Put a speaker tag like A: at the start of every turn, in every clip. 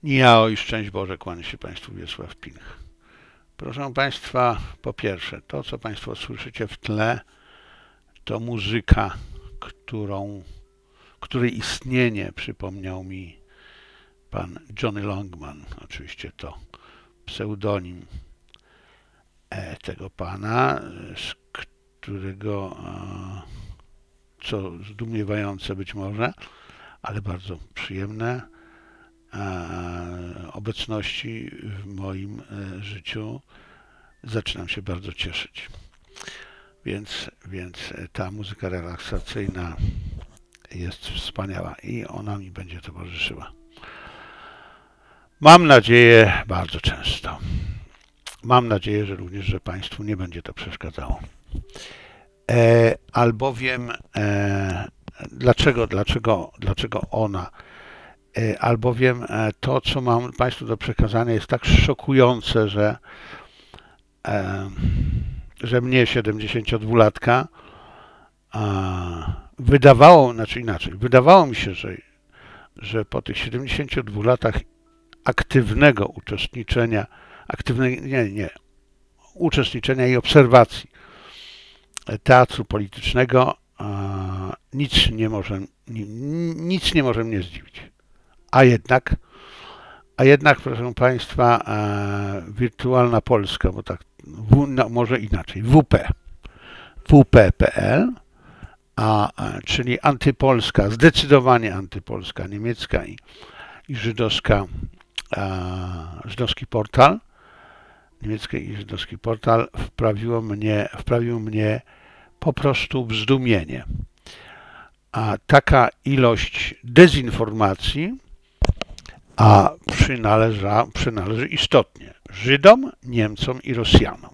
A: Nijao i szczęść Boże, kłania się Państwu Wiesław Pinch. Proszę Państwa, po pierwsze, to co Państwo słyszycie w tle, to muzyka, której istnienie przypomniał mi pan Johnny Longman. Oczywiście to pseudonim tego pana, z którego, co zdumiewające być może, ale bardzo przyjemne, obecności w moim życiu zaczynam się bardzo cieszyć. Więc ta muzyka relaksacyjna jest wspaniała i ona mi będzie towarzyszyła. Mam nadzieję, bardzo często. Mam nadzieję, że również, że Państwu nie będzie to przeszkadzało. Albowiem, dlaczego ona? Albowiem to, co mam Państwu do przekazania, jest tak szokujące, że mnie, 72-latka, wydawało mi się, że po tych 72 latach aktywnego uczestniczenia, uczestniczenia i obserwacji teatru politycznego, nic nie może mnie zdziwić. A jednak, proszę Państwa, Wirtualna Polska, bo tak, może inaczej, WP.pl, czyli antypolska, zdecydowanie antypolska, niemiecka i żydowska, żydowski portal, niemiecki i żydowski portal wprawił mnie po prostu w zdumienie. A taka ilość dezinformacji przynależy istotnie Żydom, Niemcom i Rosjanom.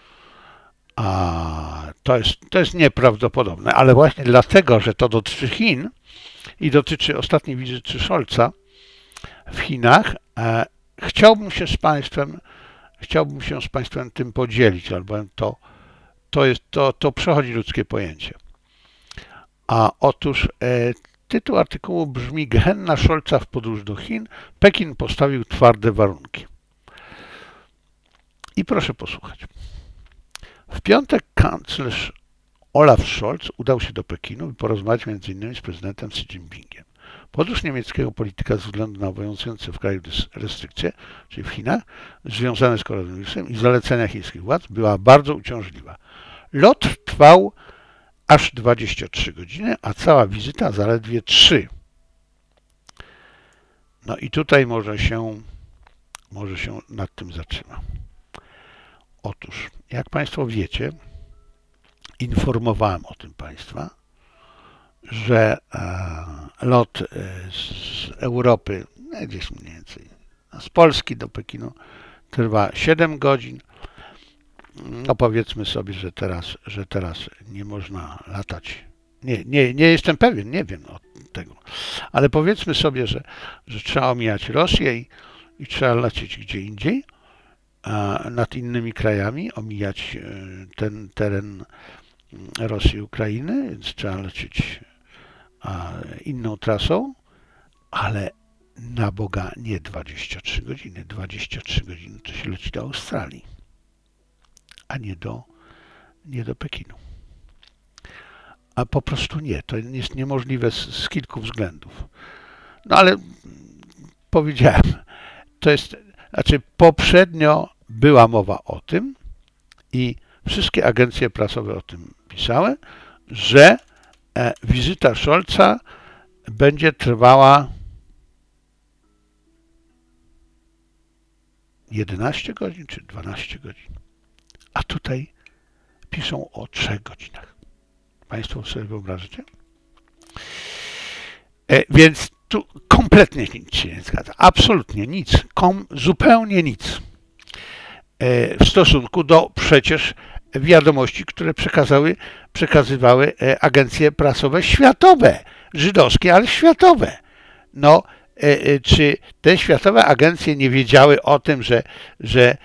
A: To jest nieprawdopodobne, ale właśnie dlatego, że to dotyczy Chin i dotyczy ostatniej wizyty Scholza w Chinach, chciałbym się z Państwem tym podzielić, albowiem to przechodzi ludzkie pojęcie. Otóż tytuł artykułu brzmi: Gehenna Scholza w podróż do Chin. Pekin postawił twarde warunki. I proszę posłuchać. W piątek kanclerz Olaf Scholz udał się do Pekinu, by porozmawiać m.in. z prezydentem Xi Jinpingiem. Podróż niemieckiego polityka ze względu na obowiązujące w kraju restrykcje, czyli w Chinach, związane z koronawirusem i zalecenia chińskich władz, była bardzo uciążliwa. Lot trwał aż 23 godziny, a cała wizyta zaledwie 3. No i tutaj może się nad tym zatrzymam. Otóż, jak Państwo wiecie, informowałem o tym Państwa, że lot z Europy, gdzieś mniej więcej z Polski do Pekinu, trwa 7 godzin. No powiedzmy sobie, że teraz nie można latać. Nie jestem pewien, nie wiem od tego. Ale powiedzmy sobie, że trzeba omijać Rosję i trzeba lecieć gdzie indziej, nad innymi krajami, omijać ten teren Rosji i Ukrainy, więc trzeba lecieć inną trasą, ale na Boga nie 23 godziny. 23 godziny to się leci do Australii, a nie do Pekinu. A po prostu nie. To jest niemożliwe z kilku względów. No ale powiedziałem, poprzednio była mowa o tym i wszystkie agencje prasowe o tym pisały, że wizyta Scholza będzie trwała 11 godzin czy 12 godzin. A tutaj piszą o 3 godzinach. Państwo sobie wyobrażacie? Więc tu kompletnie nic się nie zgadza. Absolutnie nic. Zupełnie nic. W stosunku do przecież wiadomości, które przekazywały agencje prasowe światowe. Żydowskie, ale światowe. No, czy te światowe agencje nie wiedziały o tym, że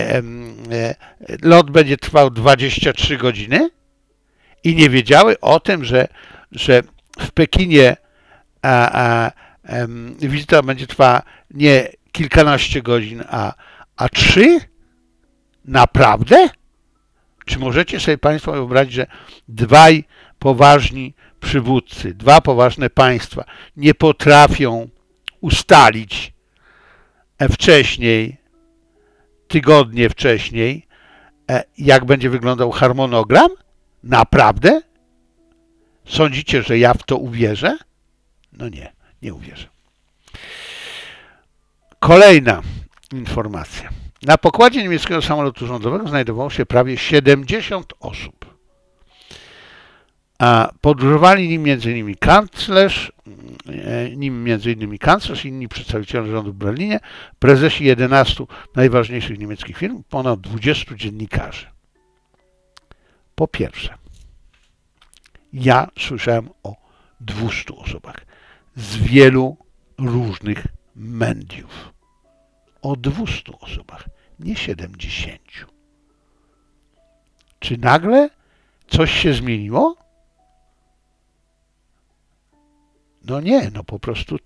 A: lot będzie trwał 23 godziny i nie wiedziały o tym, że w Pekinie wizyta będzie trwała nie kilkanaście godzin, a 3? Naprawdę? Czy możecie sobie Państwo wyobrazić, że dwaj poważni przywódcy, dwa poważne państwa nie potrafią ustalić wcześniej, tygodnie wcześniej, jak będzie wyglądał harmonogram? Naprawdę? Sądzicie, że ja w to uwierzę? No nie, nie uwierzę. Kolejna informacja. Na pokładzie niemieckiego samolotu rządowego znajdowało się prawie 70 osób. A podróżowali nim m.in. kanclerz, inni przedstawiciele rządu w Berlinie, prezesi 11 najważniejszych niemieckich firm, ponad 20 dziennikarzy. Po pierwsze, ja słyszałem o 200 osobach z wielu różnych mediów. O 200 osobach, nie 70. Czy nagle coś się zmieniło? No nie, no po prostu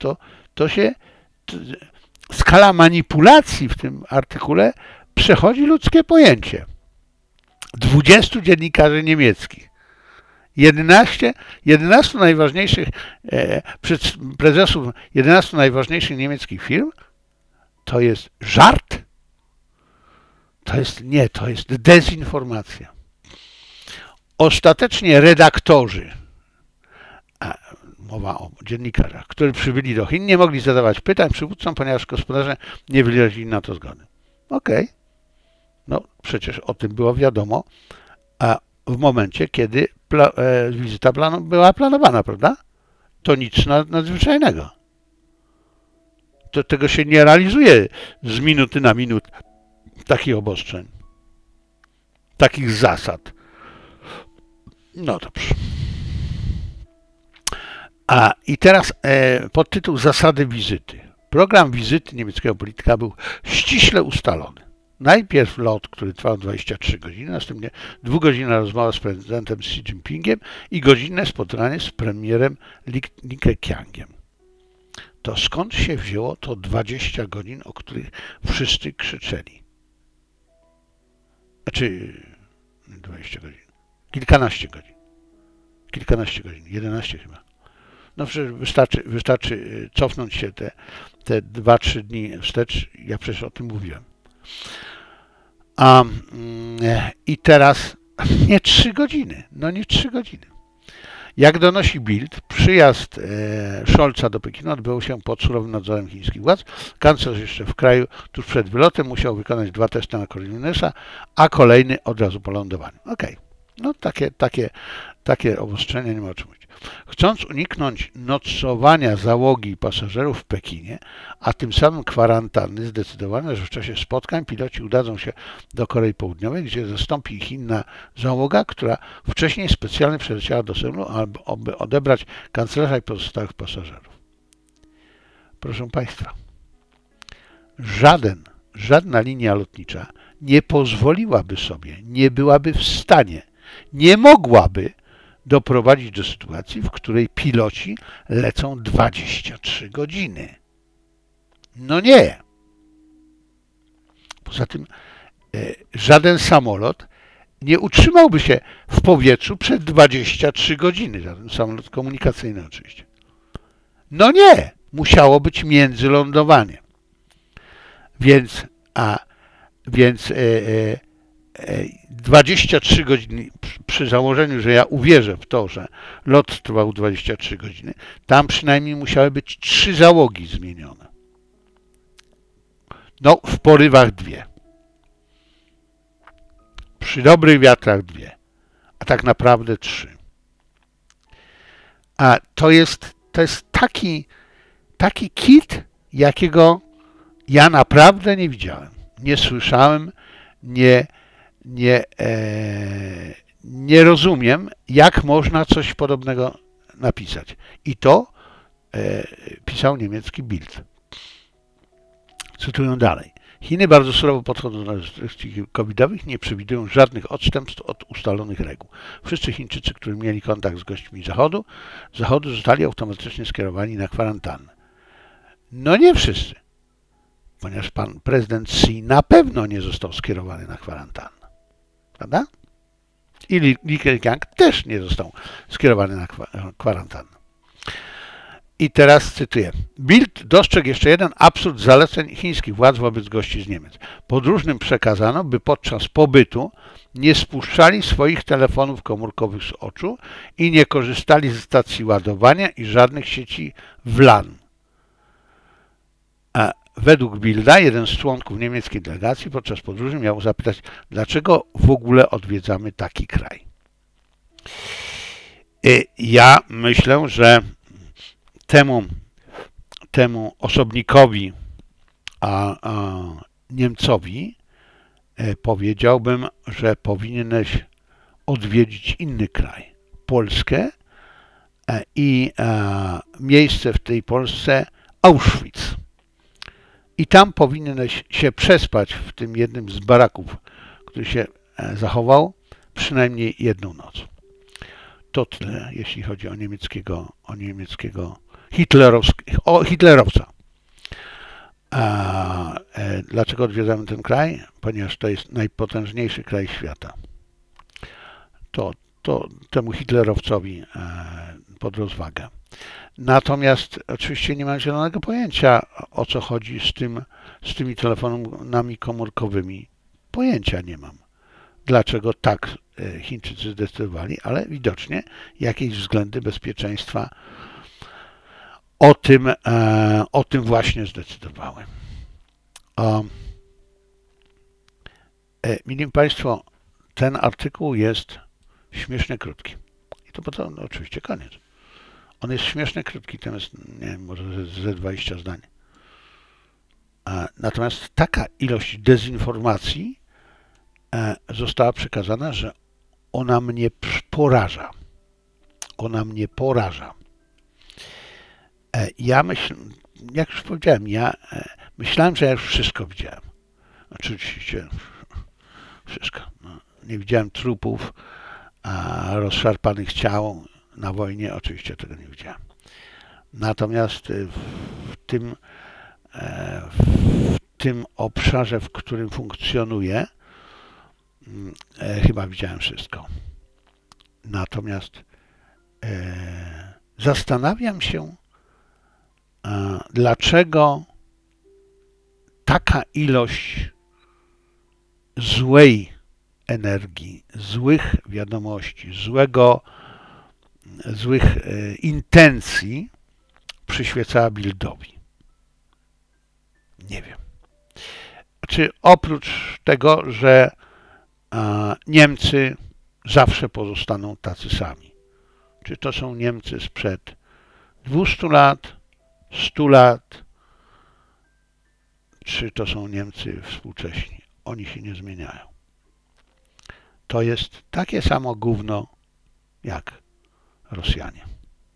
A: skala manipulacji w tym artykule przechodzi ludzkie pojęcie. 20 dziennikarzy niemieckich, 11 najważniejszych prezesów 11 najważniejszych niemieckich firm, to jest żart? To jest dezinformacja. Ostatecznie redaktorzy, mowa o dziennikarzach, którzy przybyli do Chin, nie mogli zadawać pytań przywódcom, ponieważ gospodarze nie wyrazili na to zgody. Okej. No przecież o tym było wiadomo, a w momencie, kiedy wizyta była planowana, prawda? To nic nadzwyczajnego. Tego się nie realizuje z minuty na minutę takich obostrzeń, takich zasad. No dobrze. I teraz podtytuł Zasady wizyty. Program wizyty niemieckiego polityka był ściśle ustalony. Najpierw lot, który trwał 23 godziny, następnie 2-godzinna rozmowa z prezydentem Xi Jinpingiem i godzinne spotkanie z premierem Li Keqiangiem. To skąd się wzięło to 20 godzin, o których wszyscy krzyczeli? Znaczy 20 godzin. Kilkanaście godzin, 11 chyba. No przecież wystarczy cofnąć się te 2-3 dni wstecz, ja przecież o tym mówiłem. I teraz nie 3 godziny, nie 3 godziny. Jak donosi Bild, przyjazd Scholza do Pekinu odbył się pod surowym nadzorem chińskich władz. Kanclerz jeszcze w kraju tuż przed wylotem musiał wykonać 2 testy na koronawirusa, a kolejny od razu po lądowaniu. Okej. No takie obostrzenia nie ma o czym mówić. Chcąc uniknąć nocowania załogi i pasażerów w Pekinie, a tym samym kwarantanny, zdecydowano, że w czasie spotkań piloci udadzą się do Korei Południowej, gdzie zastąpi ich inna załoga, która wcześniej specjalnie przyleciała do Seulu, aby odebrać kanclerza i pozostałych pasażerów. Proszę Państwa, żadna linia lotnicza nie pozwoliłaby sobie, nie byłaby w stanie, nie mogłaby doprowadzić do sytuacji, w której piloci lecą 23 godziny. No nie. Poza tym żaden samolot nie utrzymałby się w powietrzu przez 23 godziny. Żaden samolot komunikacyjny oczywiście. No nie. Musiało być międzylądowanie. Więc 23 godziny, przy założeniu, że ja uwierzę w to, że lot trwał 23 godziny, tam przynajmniej musiały być 3 załogi zmienione. No, w porywach 2. Przy dobrych wiatrach 2. A tak naprawdę 3. A to jest taki kit, jakiego ja naprawdę nie widziałem. Nie słyszałem, nie rozumiem, jak można coś podobnego napisać. I to pisał niemiecki Bild. Cytuję dalej. Chiny bardzo surowo podchodzą do restrykcji covidowych i nie przewidują żadnych odstępstw od ustalonych reguł. Wszyscy Chińczycy, którzy mieli kontakt z gośćmi Zachodu zostali automatycznie skierowani na kwarantannę. No nie wszyscy. ponieważ pan prezydent Xi na pewno nie został skierowany na kwarantannę. Prawda? I Li Keqiang też nie został skierowany na kwarantannę. I teraz cytuję. Bild dostrzegł jeszcze jeden absurd zaleceń chińskich władz wobec gości z Niemiec. Podróżnym przekazano, by podczas pobytu nie spuszczali swoich telefonów komórkowych z oczu i nie korzystali ze stacji ładowania i żadnych sieci WLAN. A według Bilda jeden z członków niemieckiej delegacji podczas podróży miał zapytać, dlaczego w ogóle odwiedzamy taki kraj. Ja myślę, że temu osobnikowi, a Niemcowi powiedziałbym, że powinieneś odwiedzić inny kraj, Polskę i miejsce w tej Polsce Auschwitz. I tam powinieneś się przespać w tym jednym z baraków, który się zachował, przynajmniej jedną noc. To tyle, jeśli chodzi o niemieckiego hitlerowca. Dlaczego odwiedzamy ten kraj? Ponieważ to jest najpotężniejszy kraj świata. To temu hitlerowcowi pod rozwagę. Natomiast oczywiście nie mam zielonego pojęcia, o co chodzi z tymi telefonami komórkowymi. Pojęcia nie mam. Dlaczego tak Chińczycy zdecydowali, ale widocznie jakieś względy bezpieczeństwa o tym właśnie zdecydowały. Mili Państwo, ten artykuł jest śmiesznie krótki. I to potem oczywiście koniec. On jest śmiesznie krótki, tam jest, nie wiem, może ze 20 zdań. Natomiast taka ilość dezinformacji została przekazana, że ona mnie poraża. Ona mnie poraża. Ja myślę, jak już powiedziałem, myślałem, że ja już wszystko widziałem. Oczywiście wszystko. No, nie widziałem trupów, rozszarpanych ciał na wojnie, oczywiście tego nie widziałem. Natomiast w tym obszarze, w którym funkcjonuję, chyba widziałem wszystko. Natomiast zastanawiam się, dlaczego taka ilość złej energii, złych wiadomości, złych intencji przyświecała Bildowi. Nie wiem. Czy oprócz tego, że Niemcy zawsze pozostaną tacy sami. Czy to są Niemcy sprzed 200 lat, 100 lat, czy to są Niemcy współcześni? Oni się nie zmieniają. To jest takie samo gówno jak Rosjanie,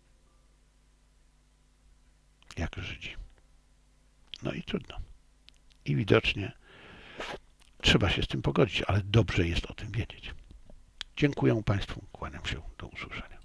A: jak Żydzi. No i trudno. I widocznie trzeba się z tym pogodzić, ale dobrze jest o tym wiedzieć. Dziękuję Państwu, kłaniam się, do usłyszenia.